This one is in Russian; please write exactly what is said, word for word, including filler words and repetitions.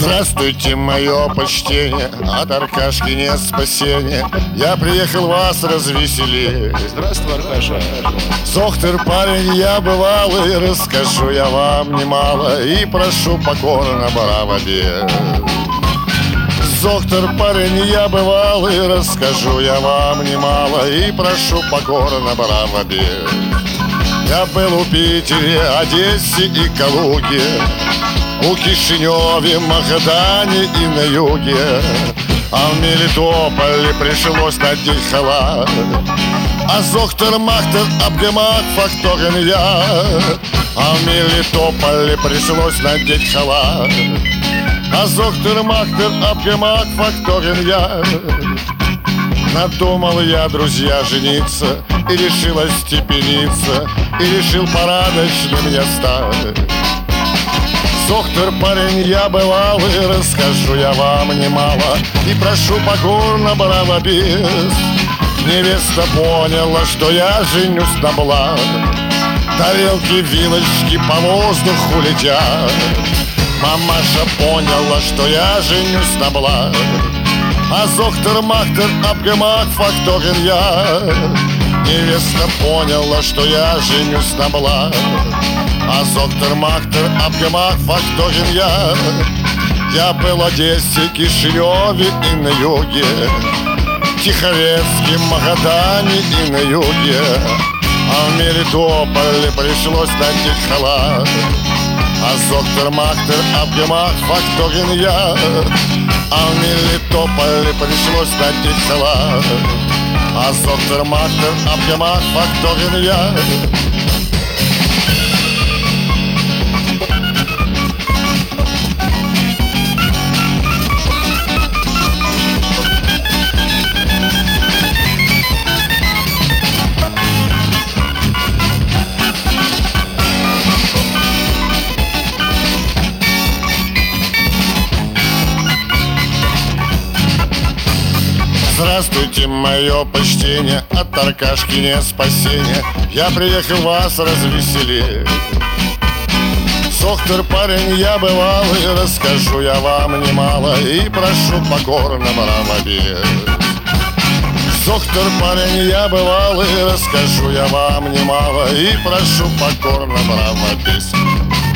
Здравствуйте, мое почтение, от Аркашки нет спасения. Я приехал вас развеселить. Здравствуй, Аркаша. Зохтер парень я бывалый, расскажу я вам немало и прошу покорно бравобе. Зохтер парень я бывалый, расскажу я вам немало и прошу покорно бравобе. Я был у Питере, Одессе и Калуге, у Кишиневе, Магадане и на юге. А в Мелитополе пришлось надеть халат, а зохтер-махтер, абгемак, факторен я. А в Мелитополе пришлось надеть халат, а зохтер-махтер, абгемак, факторен я. Надумал я, друзья, жениться, и решил остепениться, и решил порядочным я стать. Зохтер парень я бывалый, расскажу я вам немало и прошу покорно бравобес. Невеста поняла, что я женюсь на благ, тарелки, вилочки по воздуху летят. Мамаша поняла, что я женюсь на благ, а зохтер-махтер, абгемак, факторен я. Невеста поняла, что я женюсь на благ, а зохтер-махтер, абгемак, факторен я. Я был в Одессе, Кишиневе и на юге, Тихорецке, Магадане и на юге. А в Мелитополе пришлось надеть халат, а зохтер-махтер, абгемак, факторен я. А в Мелитополе пришлось надеть халат, а зохтер-махтер, абгемак, факторен я. Здравствуйте, мое почтение, от Аркашки нет спасения. Я приехал вас развеселить. Зохтер парень я бывалый, расскажу я вам немало и прошу покорно бравобес. Зохтер парень я бывалый, расскажу я вам немало и прошу покорно бравобес.